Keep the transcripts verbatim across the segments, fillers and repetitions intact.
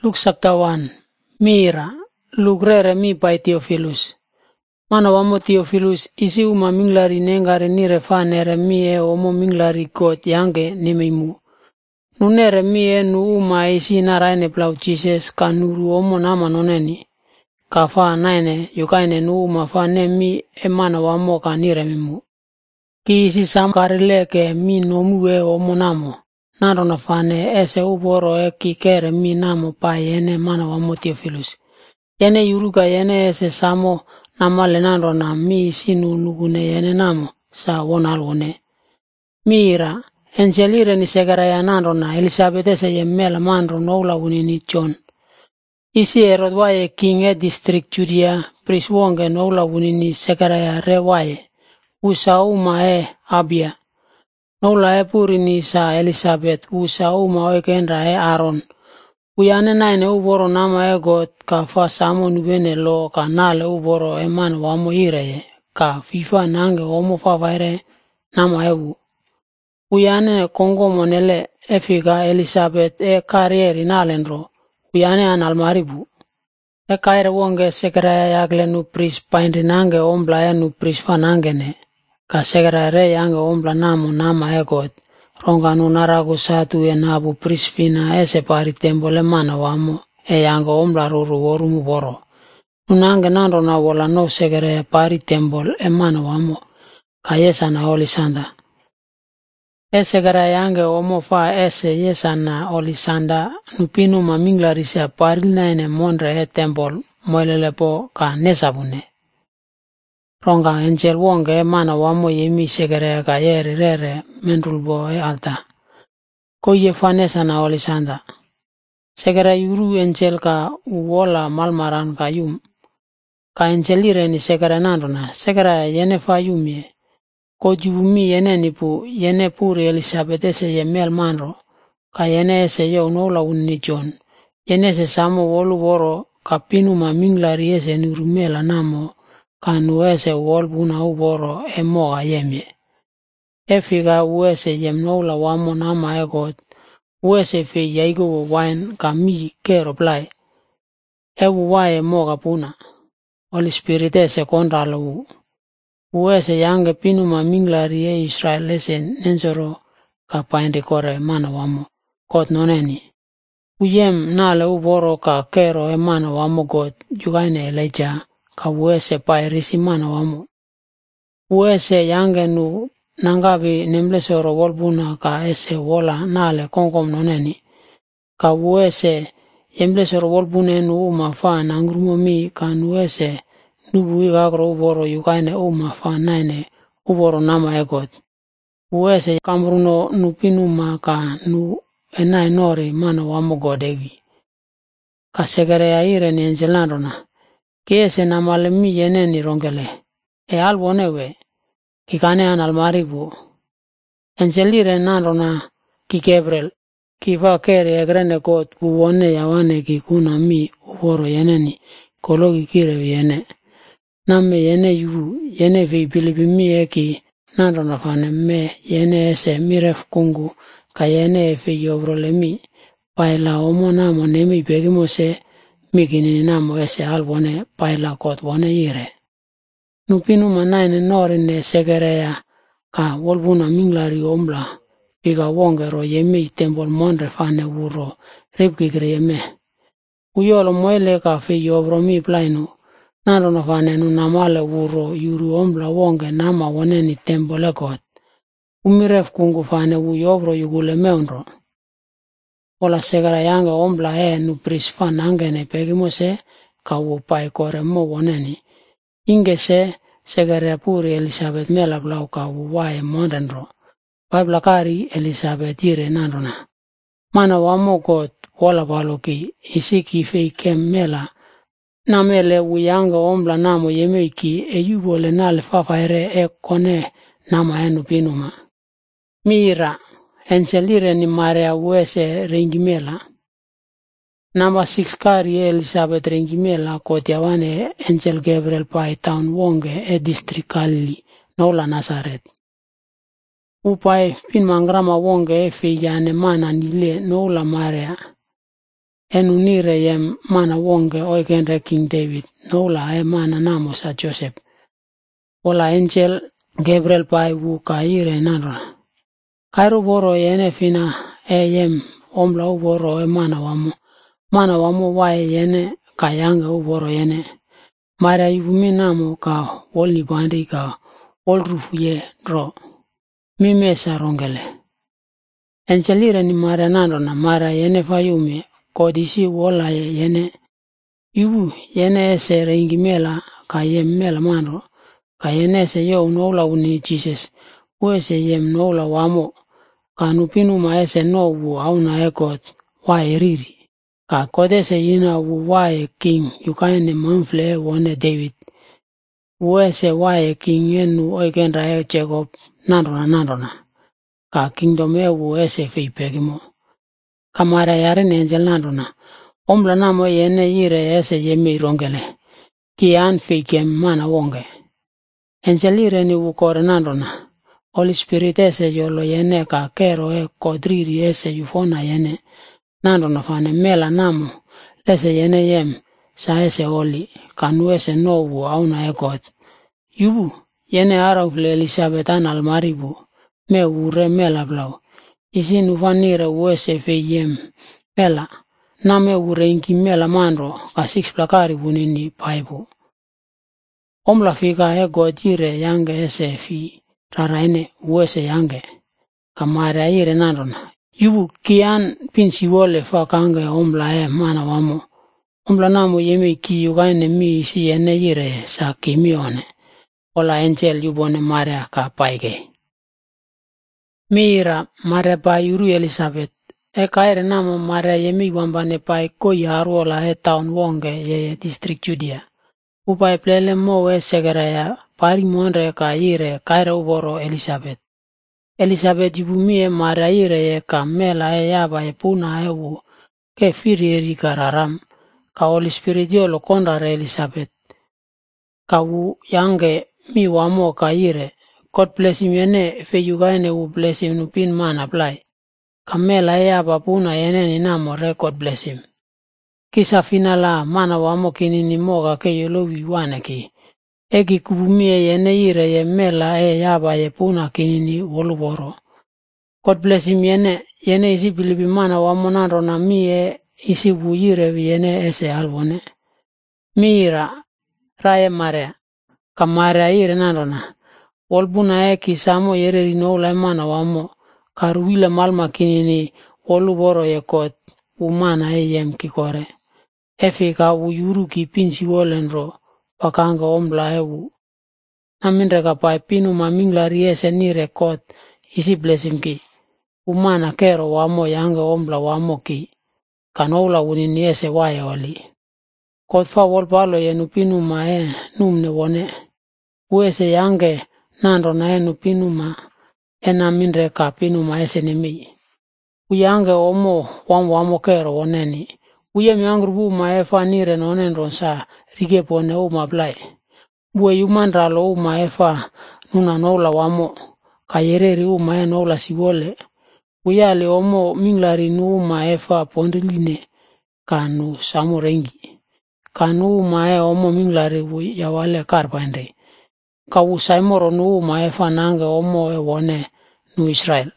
Luke chapter one. Mira, lugrere mi pai Theophilus. Mana wamo Theophilus isi uma minglari nengare nire fa nere mi e omo minglari God yange nemeimu. Nunere mi e nu uma isi naraine plau Jesus ka nuru omo nama noneni. Ka fa naine yukaine nu uma fa ne mi e mana wamo ka nire mimu. Ki isi sam karileke mi nomu e omo namo. Naro na fane ese uboro e ki kere mi namo pa yene mana wamo Theophilus. Yene yuruga yene ese samo namale naro na mi sinu nugune yene namo sa wonalwone. Mira, enjelire ni segara ya naro na Elizabeth ese yemela manro noula unini John. Isi erodwaye king e district Judea priswonge noula unini segara ya rewaye. Usa uma e Abia. Noula e purini sa Elizabeth usa uma oikenra e Aaron. Uyane naine uboro nama e God ka fa samo nubene lo ka nale uboro e man wamo ireye ka fifa nange omo fa vaire nama e u. Uyane kongo monele e figa Elizabeth e karieri nalenro. Uyane an almaribu. E kaire wonge sekeraya yagle nu pris paindri nange ombla e nu pris fa nangene. Ka sekerare yange ombla namo nama e God. Ronga nu narago satu e nabu prisfina e separi tembole mana wamo e yange ombla ruru worumu boro. Nunange nando na wola no segere pari tembol e mana wamo ka yesa na olisanda. E segere yange omo fa ese yesa na olisanda nupinu mamingla risia pari naine monre e tembol moilelepo ka nesabune. Ronga angel wonge e mana wamo yemi segere ka yeri rere mendulbo e alta. Ko ye fanesa na olisanda. Segera yuru angel ka uwola malmaran ka yum. Ka angelire ni segera nandona. Segera yene fa yumye. Ko jubumi yene nipu yene puri Elizabeth ese ye mel manro. Ka yene ese yo nola unni John. Yene se samo wolu woro ka pinu ma minglari ese nurumela namo. Ka nuese wolbuna uboro e moga yemye. Efiga uese yem nola wamo nama e God. Uese fe yaigo wine ka mi kero plai. Ewu wae moga puna. Holy Spirit ese kondralo u. Uese yange pinu ma minglari e Israel ese nensoro ka paindi kore mana wamo. God noneni. Uyem nale uboro ka kero e mana wamo God. Yugaine Elijah. Ka uese pai risi mana wamo. Uese yange nu nangavi nemlesoro wolbuna ka ese wola nale kongkom noneni. Ka uese yemlesoro wolbune nu uma fa nangrumo mi ka nuese nubu igagro uboro yukaine uma fa naine uboro nama e God. Uese kambruno nupinu ma ka nu enai nori mana wamo godevi. Ka segere aire ni enjelandona. Kiese namale mi yene ni rongele. E albonewe. Kikane an almaribu. Enjelire nandona ki Gabriel. Kifa kere egrene God buwone yawane kikuna mi uboro yene ni. Kologi kire yene. Name yene yu yene vi bilibi mi eki nandona fane me yene ese miref kungu. Ka yene efe yobrole mi. Paila omo namo nemi begimo se. Mikini namo ese albone paila kot wone ire. Nupinu manaine norine segerea ka wolbuna minglari ombla. Piga wongero yeme tembol monre fane uro ribkigre yeme. Uyolo moile ka fe yobro mi plainu. Naro na fane nu namale uro yuru ombla wonge nama wone ni tembole kot. Umiref kungu fane uyobro yugule meonro. Ola segera yanga ombla e nu prisfa nangene pegimose ka upai kore mo woneni. Inge se segera puri Elizabeth mela blau ka uwae mondenro. Baibla kari Elizabeth ire nandona. Mana wamo God wala baloki isiki fei kem mela. Namele uyanga ombla namo yemeiki e yubole nale fafaire e kone nama enu pinuma. Mira. Encelire ni Maria uese rengimela. Number six kari Elizabeth rengimela koti awane Angel Gabriel pai town wonge e district Galilee nola Nazareth. Upai pin mangrama wonge e feyane mana nile nola Maria. enunire yem mana wonge oikenre King David noula e mana namo sa Joseph. Ola angel Gabriel pai wu ka ire nanrona. Kairu boro yene fina e yem omla uboro e mana wamo. Mana wamo wae yene kayanga uboro yene. Mara yubumi namo ka wolni bandi ka wolrufu ye dro. Mime sa rongele. Encelire ni mara nanrona mara yene fayume kodisi wola yene. Yubu yene ese rengi mela ka yem mela manro. Ka yene ese yo noula uni Jesus. Uese yem noula wamo. Ka nupinu ma ese no wu auna ekot wae riri. Ka kodese yina wu wae king yukaine manfle wone David. Uese wae king yenu oikenra e Jacob nandona nandona. Ka kingdom e wu ese feipegimo. Kamara yare ne angel nandona. Omla namo yene yire ese yeme rongele. Kian feikem mana wonge. Angel yire ni wu kore nandona. Holy Spirit ese yolo yene ka kero e kodriri ese yufona yene. Nandona fane mela namo. Lese yene yem sa ese oli. Kanu ese nowu auna e God. Yubu yene araufle Elizabeth an almaribu. Me ure mela blau. Isi nufanire uese fe yem. Mela. Name ure inki mela manro. Ka six plakari bunini paibu. Omla fika e God yire yange ese fi. Raraine uese yange. Kamara yire nandona. Yubu kian pinsi wole fa kange omla e mana wamo. Omla namo yeme ki yugaine mi isi yene yire sa kimione. Ola angel yubone marea ka paige. Mira marea pa yuru Elizabeth. E kaire namo marea yemi wambane pai koi haru ola e town wonge ye district Judea. Upai plele mo e segeraya pari monre ka yire kaire uboro Elizabeth. Elizabeth yubumi e marea yire ye ka mela e yaba e puna e wu. Ke firi eri kararam. Ka Holy Spirit yolo kondare Elizabeth. Ka wu yange mi wamo ka yire. God bless him yene fe yugaine wu bless him nupin man apply. Ka mela e yaba puna yene ni namore God bless him. Kisa finala mana wamo kinini moga ke yolo wiwane ki. Eki kubumi e yene yire ye mela e yaba ye puna kinini woluboro. God bless him yene yene isi bilibi mana wamo nandona mi e isi wuyire yene ese albone. Mira raya marea. Ka marea yire nandona. Wolbuna e kisamo yere rinoula mana wamo. Karuwila malma kinini woluboro ye kot. Umana e yem kikore. Efi ka wuyuru ki pinsi wolenro. Pakanga omla e wu. Namindre ka pai pinu maminglari ese nire kot. Isi blessing ki. Umana kero wamo yanga omla wamo ki. Kanoula unini ese wae oli. Kotfa wolpalo ye nupinu ma e numne wone. Uese yange nandona e nupinu ma. Ena mindre ka pinu ma ese nemi. Uyange omo wamo wamo kero woneni. Uye miangrubu ma e fa nire nonen ronsa. Rige pone uma blai. Bue yumandra lo uma e fa nuna noula wamo. Kayereri uma e noula siwole. Uyale omo minglari nu uma e fa pondiline. Kanu samurengi. Kanu uma e omo minglari ya wale karpande. Kawu saimoro nu uma e fa nange omo e wone nu Israel.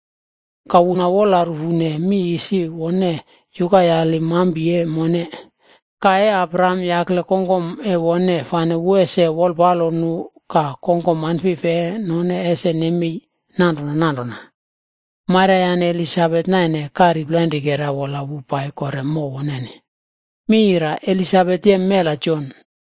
Kawu na wola ruvune mi isi wone yuka yali mambi e mone. Ka e Abraham yakle kongom e wone fane uese wolpalo nu ka kongom anfife none ese nemi nandona nandona. Mara yane Elizabeth naine kari blendi gera wola wupai kore mo wonene. Mira Elizabeth ye mela John.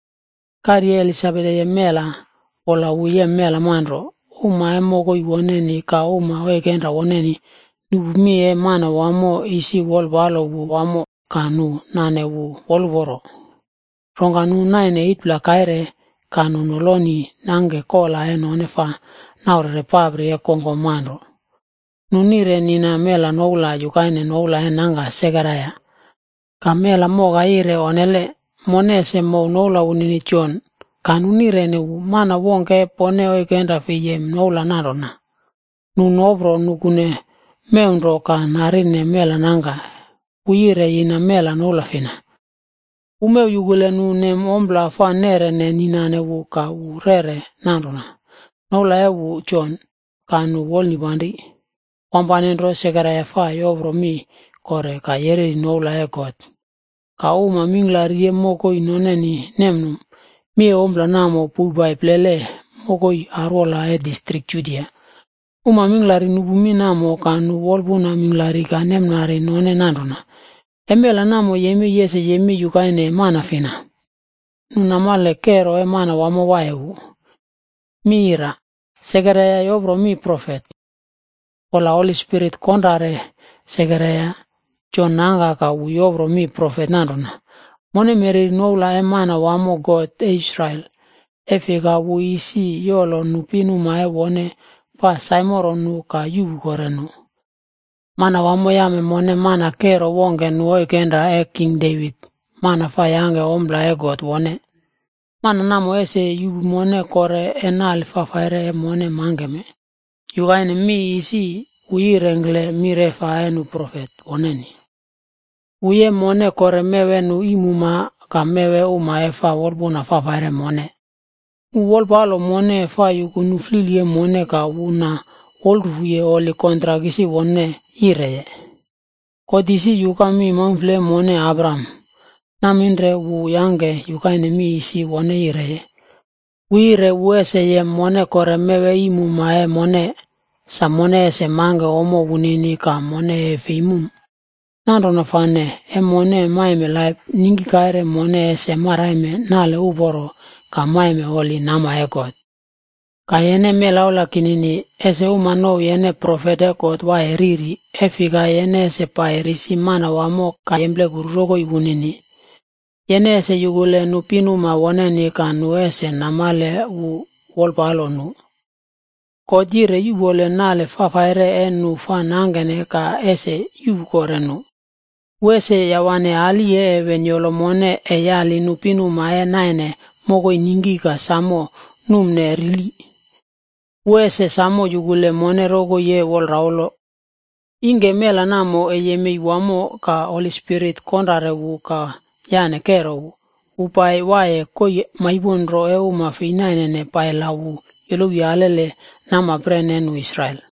Kari Elizabeth ye mela wola wu ye mela manro. Uma e mogo i woneni ka uma oe kenra woneni. Nubumi e mana wamo isi wolpalo wu wamo. Kanu nane wu wolvoro. Ronganu naine itpla kaire kanu noloni nange kola e nonefa naure pabri e kongo manro. Nunire nina mela noula yukaine noula e nanga segaraya. Ka mela moga ire onele monese mo noula unini John. Kanu nire ni mana wonke pone oikenra fiyem noula narona. Nunobro nukune meunro ka narine mela nanga. uyire ina mela nola fina. Ume yugule nu nem ombla fa nere ne ninane wu ka wu rere nanduna. Nola e wu John ka nu wolni bandi. Wambanendro segara ya fa yovro mi kore ka yere nola e God. Ka uma mingla rie moko inone ni nemnum. Mi ombla namo pubai plele moko arola e district Judea. Uma minglari nubumi namo ka nu wolbuna minglari ka nemnari none nanduna. Emela namo yemi yese yemi yukaine mana fina. Nunamale kero e mana wamo waewu. Mira, segereya yobro mi prophet. Ola Holy Spirit kondare segereya jonanga ka u yobro mi prophet nanduna. Mone meri noula e mana wamo God e Israel. Efika wu isi yolo nupinu mae wone fa saimoro nu ka yubu korenu. Mana wamo yame mone mana kero wonge nu oikendra e King David. Mana fa yange ombla e God wone. Mana namo ese yubu mone kore enal fa faire e mone mangeme. Yugaine mi isi uirengle mirefa enu prophet woneni. Uye mone kore mewe nu imuma ka mewe uma efa wolbuna fa faire mone. Uwolpalo mone fa yuku nuflilie mone ka una olruye oli kontra kisi wone ireye. Kodisi yuka mi manfle mone Abraham. Namindre wu yange yukaine mi isi wone ireye. Uire uese ye mone kore mewe imu mae mone sa mone ese mange omo wunini ka mone efe imum. Nandona fane e mone maime laip ningi kaire mone ese maraime nale uboro ka maime oli nama e God. Ka yene melaula kinini ese umano yene profete God wa eriri efika yene ese pa erisi mana wamo ka yemble gururogo ibunini. Yene ese yugule nupinu ma woneni ka nu ese namale u wolpalo nu. Kodire yubole nale fafaire enu fa nangene ka ese yubukore nu. Wese yawane ali e venyolo mone e yali nupinu ma e naine mogo iningi ka samo numne rili. Wese samo yugule mone rogo ye wol raulo. Inge mela namo e yeme iwamo ka Holy Spirit kondare wu ka yane kero wu. Upai wae koi maibunro e uma finaine ne pai lawu yelo yalele nama prenenu Israel.